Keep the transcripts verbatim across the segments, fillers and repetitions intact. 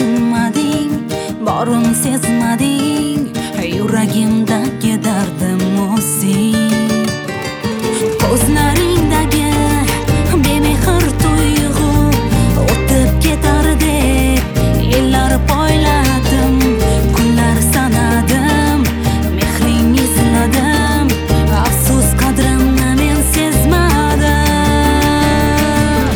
bilmading, borim sezmading, yuragimdagi dardim o'zing. Ko'zlaringdagi bemehr tuyg'u o'tib ketardek, yillar poyladim, kunlar sanadim, mehring izladim, afsus qadrimni men sezmadim.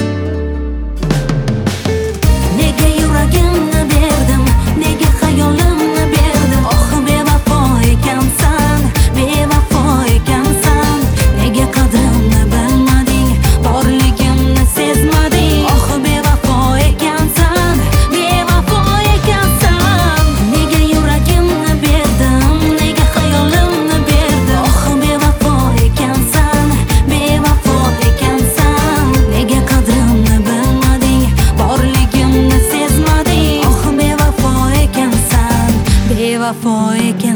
Nega yuragimni berdim, nega xayolimni berdim, oh bevafo ekansan, bevafo ekansan. Nega qadrimni bilmading, borligimni sezmading, oh bevafo ekansan, bevafo ekansan. Nega yuragimni berdim, nega xayolimni berdim, oh bevafo ekansan, bevafo ekansan. Nega qadrimni bilmading, borligimni sezmading, oh bevafo ekansan, bevafo ekansan.